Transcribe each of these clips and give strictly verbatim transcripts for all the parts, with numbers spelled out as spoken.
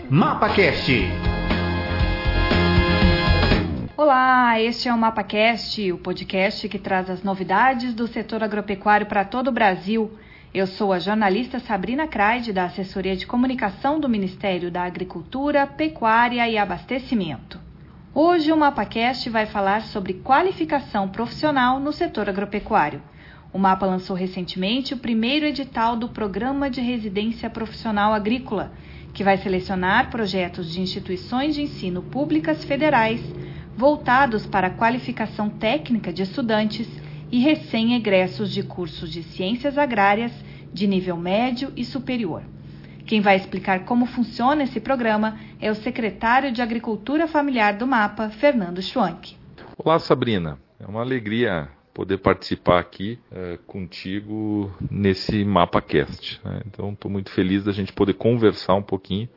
MapaCast. Olá, este é o MapaCast, o podcast que traz as novidades do setor agropecuário para todo o Brasil. Eu sou a jornalista Sabrina Craide, da Assessoria de Comunicação do Ministério da Agricultura, Pecuária e Abastecimento. Hoje o MapaCast vai falar sobre qualificação profissional no setor agropecuário. O Mapa lançou recentemente o primeiro edital do Programa de Residência Profissional Agrícola, que vai selecionar projetos de instituições de ensino públicas federais voltados para a qualificação técnica de estudantes e recém-egressos de cursos de ciências agrárias de nível médio e superior. Quem vai explicar como funciona esse programa é o secretário de Agricultura Familiar do Mapa, Fernando Schwank. Olá, Sabrina. É uma alegria poder participar aqui é, contigo nesse MapaCast. Né? Então, estou muito feliz da gente poder conversar um pouquinho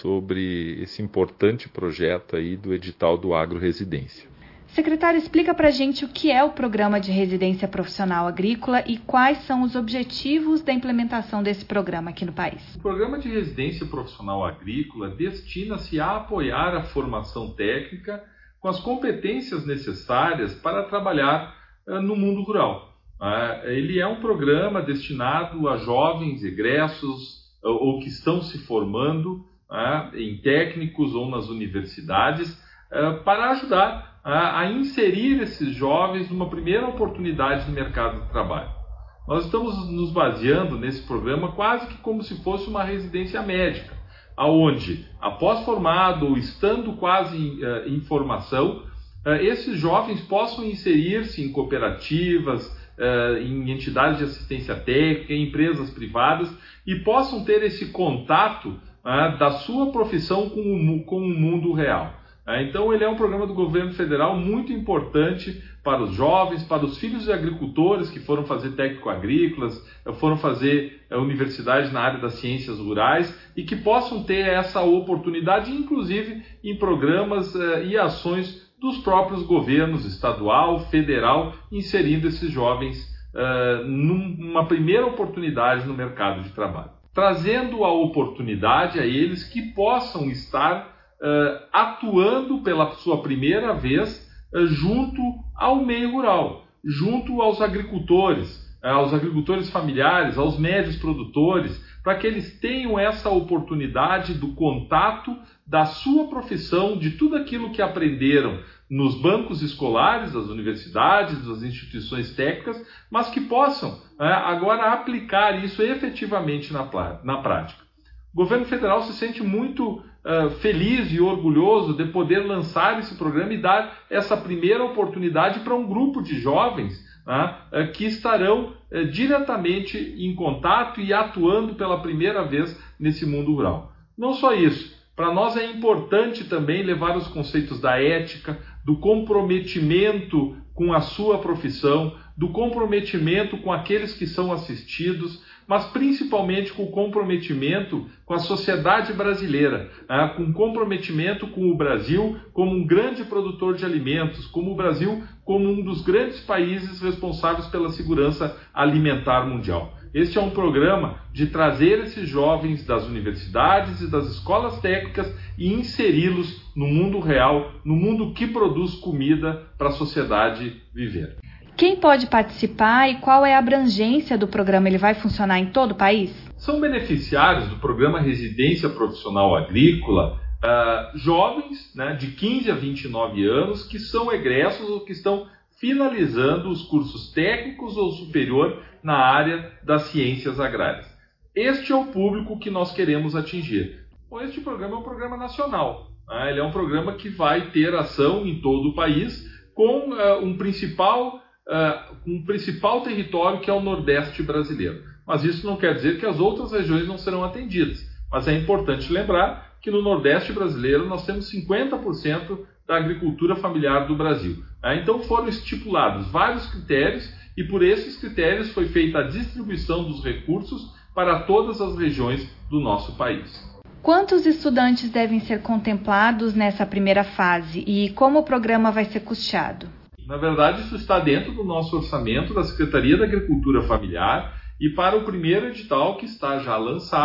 sobre esse importante projeto aí do edital do Agro Residência. Secretário, explica para a gente o que é o Programa de Residência Profissional Agrícola e quais são os objetivos da implementação desse programa aqui no país. O Programa de Residência Profissional Agrícola destina-se a apoiar a formação técnica com as competências necessárias para trabalhar uh, no mundo rural. Uh, ele é um programa destinado a jovens egressos uh, ou que estão se formando uh, em técnicos ou nas universidades uh, para ajudar a inserir esses jovens numa primeira oportunidade no mercado de trabalho. Nós estamos nos baseando nesse programa quase que como se fosse uma residência médica, aonde, após formado ou estando quase em, uh, em formação, uh, esses jovens possam inserir-se em cooperativas, uh, em entidades de assistência técnica, em empresas privadas e possam ter esse contato uh, da sua profissão com o, com o mundo real. Então ele é um programa do governo federal muito importante para os jovens, para os filhos de agricultores que foram fazer técnico-agrícolas, foram fazer universidade na área das ciências rurais e que possam ter essa oportunidade, inclusive em programas e ações dos próprios governos estadual, federal, inserindo esses jovens uh, numa primeira oportunidade no mercado de trabalho. Trazendo a oportunidade a eles que possam estar Uh, atuando pela sua primeira vez uh, junto ao meio rural, junto aos agricultores, uh, aos agricultores familiares, aos médios produtores, para que eles tenham essa oportunidade do contato da sua profissão, de tudo aquilo que aprenderam nos bancos escolares, das universidades, das instituições técnicas, mas que possam uh, agora aplicar isso efetivamente na, na prática. O governo federal se sente muito uh, feliz e orgulhoso de poder lançar esse programa e dar essa primeira oportunidade para um grupo de jovens uh, uh, que estarão uh, diretamente em contato e atuando pela primeira vez nesse mundo rural. Não só isso, para nós é importante também levar os conceitos da ética, do comprometimento com a sua profissão, do comprometimento com aqueles que são assistidos, mas principalmente com o comprometimento com a sociedade brasileira, ah, com comprometimento com o Brasil como um grande produtor de alimentos, como o Brasil como um dos grandes países responsáveis pela segurança alimentar mundial. Este é um programa de trazer esses jovens das universidades e das escolas técnicas e inseri-los no mundo real, no mundo que produz comida para a sociedade viver. Quem pode participar e qual é a abrangência do programa? Ele vai funcionar em todo o país? São beneficiários do programa Residência Profissional Agrícola uh, jovens, né, de quinze a vinte e nove anos que são egressos ou que estão finalizando os cursos técnicos ou superior na área das ciências agrárias. Este é o público que nós queremos atingir. Bom, este programa é um programa nacional. Né? Ele é um programa que vai ter ação em todo o país com uh, um principal... Uh, um principal território que é o Nordeste brasileiro. Mas isso não quer dizer que as outras regiões não serão atendidas. Mas é importante lembrar que no Nordeste brasileiro nós temos cinquenta por cento da agricultura familiar do Brasil. Uh, então foram estipulados vários critérios e por esses critérios foi feita a distribuição dos recursos para todas as regiões do nosso país. Quantos estudantes devem ser contemplados nessa primeira fase e como o programa vai ser custeado? Na verdade, isso está dentro do nosso orçamento da Secretaria da Agricultura Familiar e para o primeiro edital que está já lançado,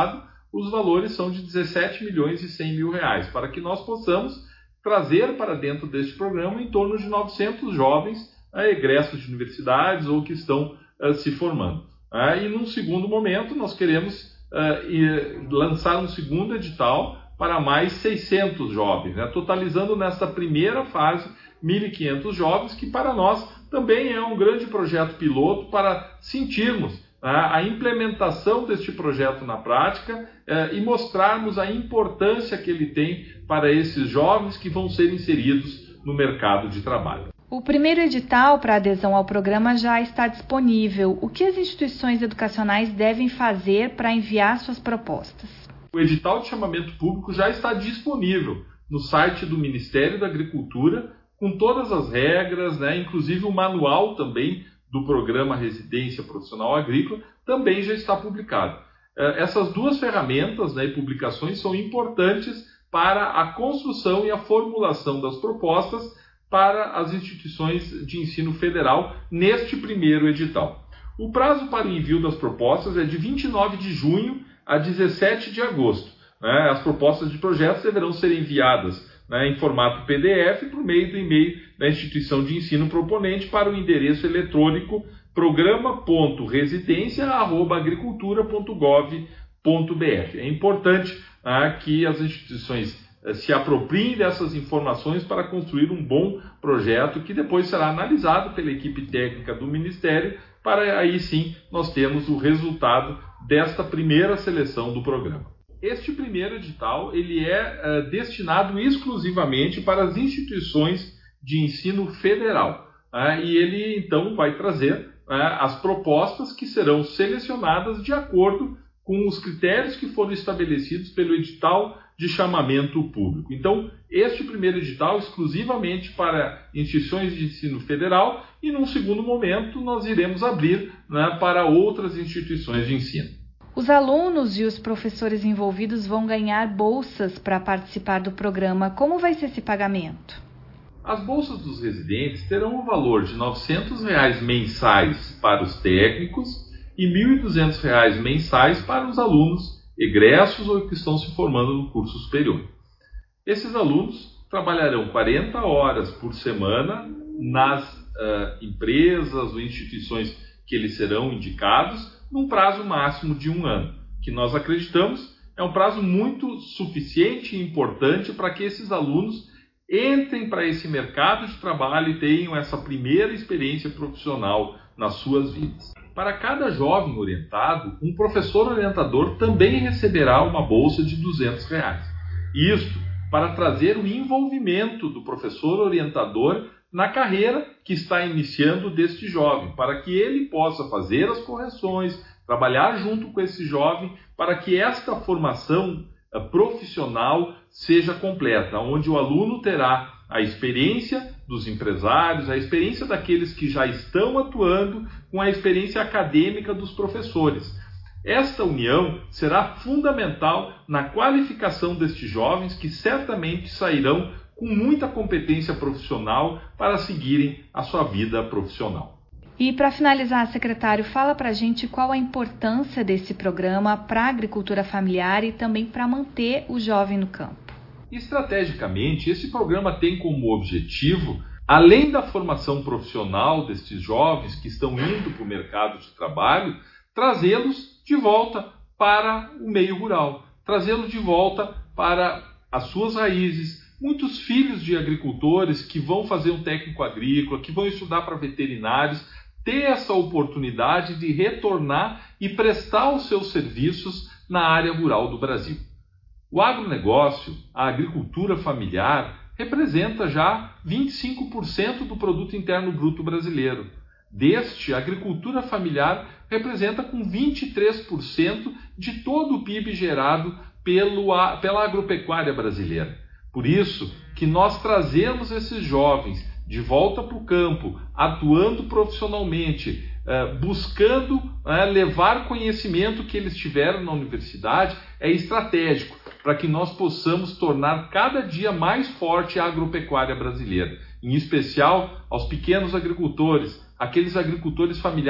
os valores são de dezessete milhões e cem mil reais, para que nós possamos trazer para dentro deste programa em torno de novecentos jovens uh, egressos de universidades ou que estão uh, se formando. Uh, e num segundo momento nós queremos uh, ir, lançar um segundo edital para mais seiscentos jovens, né? Totalizando nessa primeira fase mil e quinhentos jovens, que para nós também é um grande projeto piloto para sentirmos a implementação deste projeto na prática eh, e mostrarmos a importância que ele tem para esses jovens que vão ser inseridos no mercado de trabalho. O primeiro edital para adesão ao programa já está disponível. O que as instituições educacionais devem fazer para enviar suas propostas? O edital de chamamento público já está disponível no site do Ministério da Agricultura, com todas as regras, né, inclusive o manual também do programa Residência Profissional Agrícola, também já está publicado. Essas duas ferramentas, né, e publicações são importantes para a construção e a formulação das propostas para as instituições de ensino federal neste primeiro edital. O prazo para o envio das propostas é de vinte e nove de junho a dezessete de agosto. Né? As propostas de projetos deverão ser enviadas, né, em formato P D F por meio do e-mail da instituição de ensino proponente para o endereço eletrônico programa ponto residência arroba agricultura ponto gov ponto br. É importante ah, que as instituições eh, se apropriem dessas informações para construir um bom projeto que depois será analisado pela equipe técnica do Ministério, para aí sim nós termos o resultado desta primeira seleção do programa. Este primeiro edital ele é uh, destinado exclusivamente para as instituições de ensino federal. Uh, e ele, então, vai trazer uh, as propostas que serão selecionadas de acordo com os critérios que foram estabelecidos pelo edital de chamamento público. Então, este primeiro edital exclusivamente para instituições de ensino federal e, num segundo momento, nós iremos abrir, né, para outras instituições de ensino. Os alunos e os professores envolvidos vão ganhar bolsas para participar do programa. Como vai ser esse pagamento? As bolsas dos residentes terão o valor de novecentos reais mensais para os técnicos e mil e duzentos reais mensais para os alunos egressos ou que estão se formando no curso superior. Esses alunos trabalharão quarenta horas por semana nas uh, empresas ou instituições que eles serão indicados, num prazo máximo de um ano, que nós acreditamos é um prazo muito suficiente e importante para que esses alunos entrem para esse mercado de trabalho e tenham essa primeira experiência profissional nas suas vidas. Para cada jovem orientado, um professor orientador também receberá uma bolsa de duzentos reais. Isto para trazer o envolvimento do professor orientador na carreira que está iniciando deste jovem, para que ele possa fazer as correções, trabalhar junto com esse jovem, para que esta formação uh, profissional seja completa, onde o aluno terá a experiência dos empresários, a experiência daqueles que já estão atuando, com a experiência acadêmica dos professores. Esta união será fundamental na qualificação destes jovens, que certamente sairão com muita competência profissional para seguirem a sua vida profissional. E para finalizar, secretário, fala para a gente qual a importância desse programa para a agricultura familiar e também para manter o jovem no campo. Estrategicamente, esse programa tem como objetivo, além da formação profissional destes jovens que estão indo para o mercado de trabalho, trazê-los de volta para o meio rural, trazê-los de volta para as suas raízes. Muitos filhos de agricultores que vão fazer um técnico agrícola, que vão estudar para veterinários, ter essa oportunidade de retornar e prestar os seus serviços na área rural do Brasil. O agronegócio, a agricultura familiar, representa já vinte e cinco por cento do produto interno bruto brasileiro. Deste, a agricultura familiar representa com vinte e três por cento de todo o P I B gerado pelo, pela agropecuária brasileira. Por isso que nós trazemos esses jovens de volta para o campo, atuando profissionalmente, buscando levar conhecimento que eles tiveram na universidade, é estratégico para que nós possamos tornar cada dia mais forte a agropecuária brasileira, em especial aos pequenos agricultores, aqueles agricultores familiares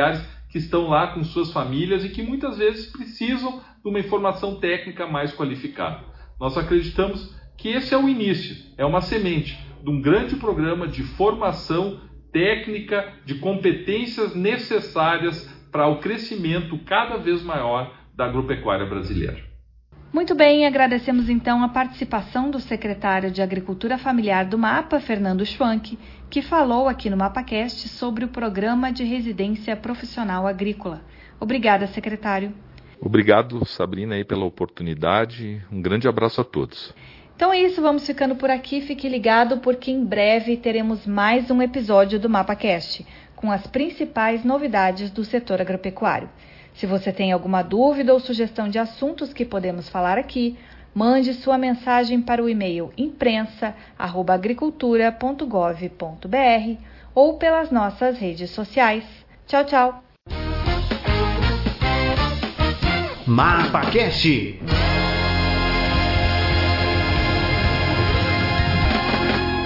que estão lá com suas famílias e que muitas vezes precisam de uma informação técnica mais qualificada. Nós acreditamos que esse é o início, é uma semente de um grande programa de formação técnica, de competências necessárias para o crescimento cada vez maior da agropecuária brasileira. Muito bem, agradecemos então a participação do secretário de Agricultura Familiar do MAPA, Fernando Schwanck, que falou aqui no MapaCast sobre o Programa de Residência Profissional Agrícola. Obrigada, secretário. Obrigado, Sabrina, aí, pela oportunidade. Um grande abraço a todos. Então é isso, vamos ficando por aqui. Fique ligado porque em breve teremos mais um episódio do MapaCast, com as principais novidades do setor agropecuário. Se você tem alguma dúvida ou sugestão de assuntos que podemos falar aqui, mande sua mensagem para o e-mail imprensa arroba agricultura ponto gov ponto br ou pelas nossas redes sociais. Tchau, tchau! MapaCast.